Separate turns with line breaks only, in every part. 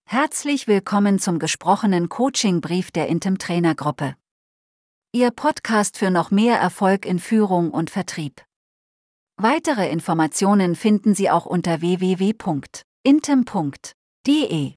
Herzlich willkommen zum gesprochenen Coaching-Brief der Intem Trainergruppe. Ihr Podcast für noch mehr Erfolg in Führung und Vertrieb. Weitere Informationen finden Sie auch unter www.intem.de.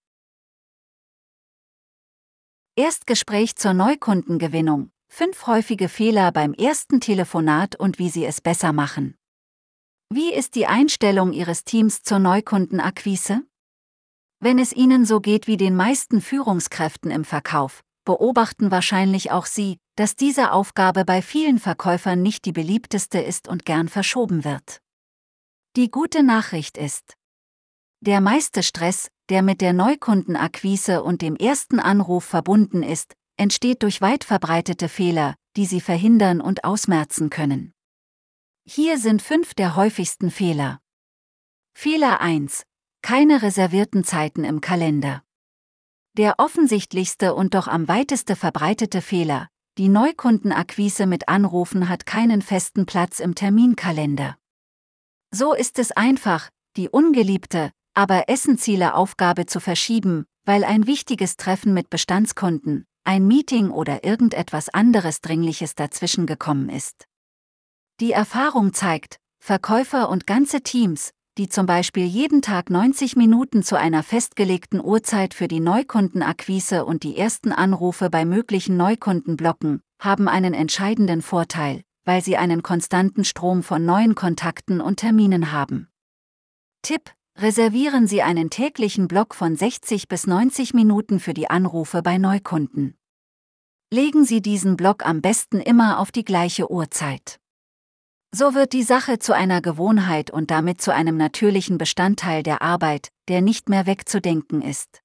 Erstgespräch zur Neukundengewinnung: 5 häufige Fehler beim ersten Telefonat und wie Sie es besser machen. Wie ist die Einstellung Ihres Teams zur Neukundenakquise? Wenn es Ihnen so geht wie den meisten Führungskräften im Verkauf, beobachten wahrscheinlich auch Sie, dass diese Aufgabe bei vielen Verkäufern nicht die beliebteste ist und gern verschoben wird. Die gute Nachricht ist: Der meiste Stress, der mit der Neukundenakquise und dem ersten Anruf verbunden ist, entsteht durch weit verbreitete Fehler, die Sie verhindern und ausmerzen können. Hier sind 5 der häufigsten Fehler. Fehler 1: Keine reservierten Zeiten im Kalender. Der offensichtlichste und doch am weiteste verbreitete Fehler: Die Neukundenakquise mit Anrufen hat keinen festen Platz im Terminkalender. So ist es einfach, die ungeliebte, aber essentielle Aufgabe zu verschieben, weil ein wichtiges Treffen mit Bestandskunden, ein Meeting oder irgendetwas anderes Dringliches dazwischen gekommen ist. Die Erfahrung zeigt, Verkäufer und ganze Teams, die zum Beispiel jeden Tag 90 Minuten zu einer festgelegten Uhrzeit für die Neukundenakquise und die ersten Anrufe bei möglichen Neukunden blocken, haben einen entscheidenden Vorteil, weil sie einen konstanten Strom von neuen Kontakten und Terminen haben. Tipp: Reservieren Sie einen täglichen Block von 60 bis 90 Minuten für die Anrufe bei Neukunden. Legen Sie diesen Block am besten immer auf die gleiche Uhrzeit. So wird die Sache zu einer Gewohnheit und damit zu einem natürlichen Bestandteil der Arbeit, der nicht mehr wegzudenken ist.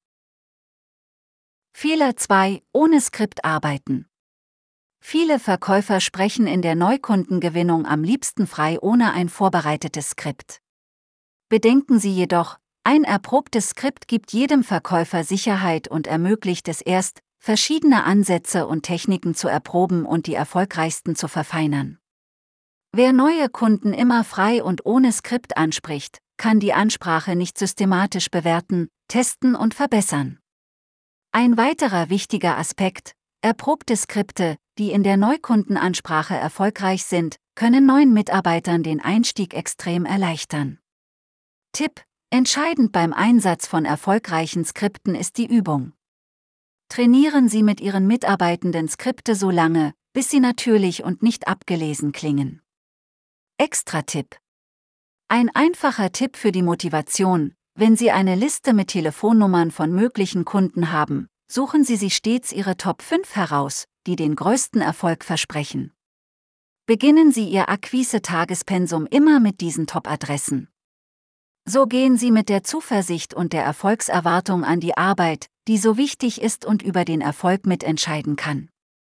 Fehler 2: Ohne Skript arbeiten. Viele Verkäufer sprechen in der Neukundengewinnung am liebsten frei ohne ein vorbereitetes Skript. Bedenken Sie jedoch, ein erprobtes Skript gibt jedem Verkäufer Sicherheit und ermöglicht es erst, verschiedene Ansätze und Techniken zu erproben und die erfolgreichsten zu verfeinern. Wer neue Kunden immer frei und ohne Skript anspricht, kann die Ansprache nicht systematisch bewerten, testen und verbessern. Ein weiterer wichtiger Aspekt: Erprobte Skripte, die in der Neukundenansprache erfolgreich sind, können neuen Mitarbeitern den Einstieg extrem erleichtern. Tipp: Entscheidend beim Einsatz von erfolgreichen Skripten ist die Übung. Trainieren Sie mit Ihren Mitarbeitenden Skripte so lange, bis sie natürlich und nicht abgelesen klingen. Extra-Tipp: Ein einfacher Tipp für die Motivation: Wenn Sie eine Liste mit Telefonnummern von möglichen Kunden haben, suchen Sie sich stets Ihre Top 5 heraus, die den größten Erfolg versprechen. Beginnen Sie Ihr Akquise-Tagespensum immer mit diesen Top-Adressen. So gehen Sie mit der Zuversicht und der Erfolgserwartung an die Arbeit, die so wichtig ist und über den Erfolg mitentscheiden kann.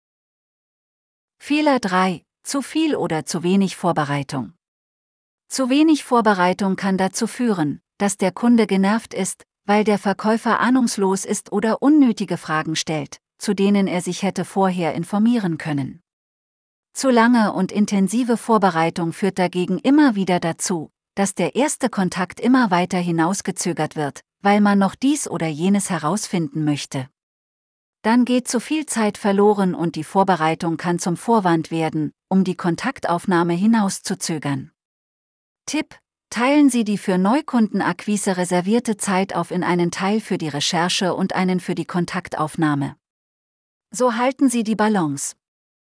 Fehler 3: Zu viel oder zu wenig Vorbereitung. Zu wenig Vorbereitung kann dazu führen, dass der Kunde genervt ist, weil der Verkäufer ahnungslos ist oder unnötige Fragen stellt, zu denen er sich hätte vorher informieren können. Zu lange und intensive Vorbereitung führt dagegen immer wieder dazu, dass der erste Kontakt immer weiter hinausgezögert wird, weil man noch dies oder jenes herausfinden möchte. Dann geht zu viel Zeit verloren und die Vorbereitung kann zum Vorwand werden, um die Kontaktaufnahme hinauszuzögern. Tipp: Teilen Sie die für Neukundenakquise reservierte Zeit auf in einen Teil für die Recherche und einen für die Kontaktaufnahme. So halten Sie die Balance.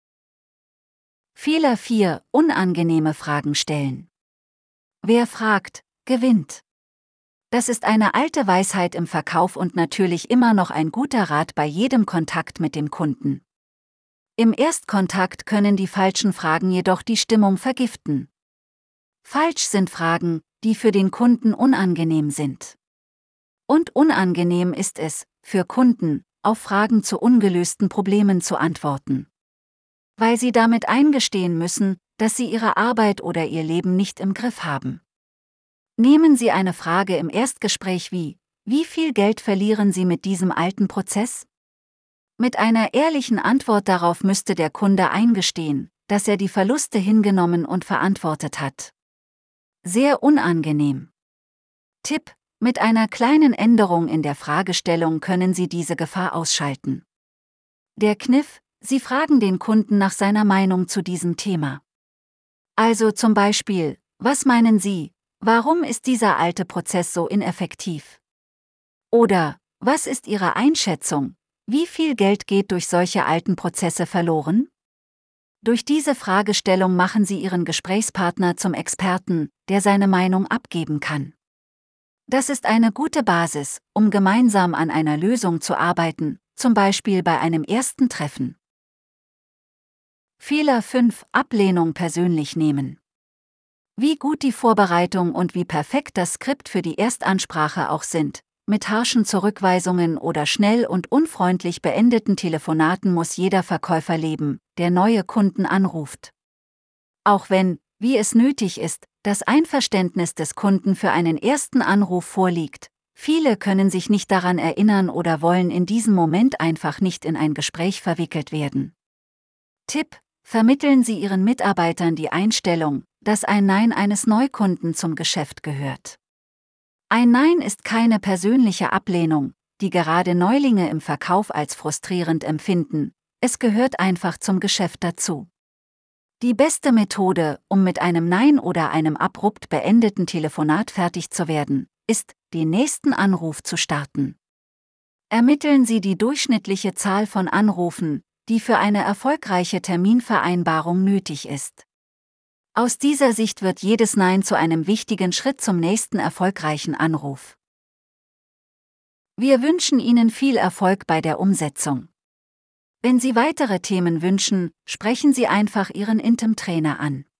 Fehler 4: Unangenehme Fragen stellen. Wer fragt, gewinnt. Das ist eine alte Weisheit im Verkauf und natürlich immer noch ein guter Rat bei jedem Kontakt mit dem Kunden. Im Erstkontakt können die falschen Fragen jedoch die Stimmung vergiften. Falsch sind Fragen, die für den Kunden unangenehm sind. Und unangenehm ist es, für Kunden, auf Fragen zu ungelösten Problemen zu antworten. Weil sie damit eingestehen müssen, dass sie ihre Arbeit oder ihr Leben nicht im Griff haben. Nehmen Sie eine Frage im Erstgespräch wie: Wie viel Geld verlieren Sie mit diesem alten Prozess? Mit einer ehrlichen Antwort darauf müsste der Kunde eingestehen, dass er die Verluste hingenommen und verantwortet hat. Sehr unangenehm. Tipp: Mit einer kleinen Änderung in der Fragestellung können Sie diese Gefahr ausschalten. Der Kniff: Sie fragen den Kunden nach seiner Meinung zu diesem Thema. Also zum Beispiel: Was meinen Sie, warum ist dieser alte Prozess so ineffektiv? Oder: Was ist Ihre Einschätzung, wie viel Geld geht durch solche alten Prozesse verloren? Durch diese Fragestellung machen Sie Ihren Gesprächspartner zum Experten, der seine Meinung abgeben kann. Das ist eine gute Basis, um gemeinsam an einer Lösung zu arbeiten, zum Beispiel bei einem ersten Treffen. Fehler 5: Ablehnung persönlich nehmen. Wie gut die Vorbereitung und wie perfekt das Skript für die Erstansprache auch sind, mit harschen Zurückweisungen oder schnell und unfreundlich beendeten Telefonaten muss jeder Verkäufer leben, der neue Kunden anruft. Auch wenn, wie es nötig ist, das Einverständnis des Kunden für einen ersten Anruf vorliegt, viele können sich nicht daran erinnern oder wollen in diesem Moment einfach nicht in ein Gespräch verwickelt werden. Tipp: Vermitteln Sie Ihren Mitarbeitern die Einstellung, dass ein Nein eines Neukunden zum Geschäft gehört. Ein Nein ist keine persönliche Ablehnung, die gerade Neulinge im Verkauf als frustrierend empfinden, es gehört einfach zum Geschäft dazu. Die beste Methode, um mit einem Nein oder einem abrupt beendeten Telefonat fertig zu werden, ist, den nächsten Anruf zu starten. Ermitteln Sie die durchschnittliche Zahl von Anrufen, die für eine erfolgreiche Terminvereinbarung nötig ist. Aus dieser Sicht wird jedes Nein zu einem wichtigen Schritt zum nächsten erfolgreichen Anruf. Wir wünschen Ihnen viel Erfolg bei der Umsetzung. Wenn Sie weitere Themen wünschen, sprechen Sie einfach Ihren Intem-Trainer an.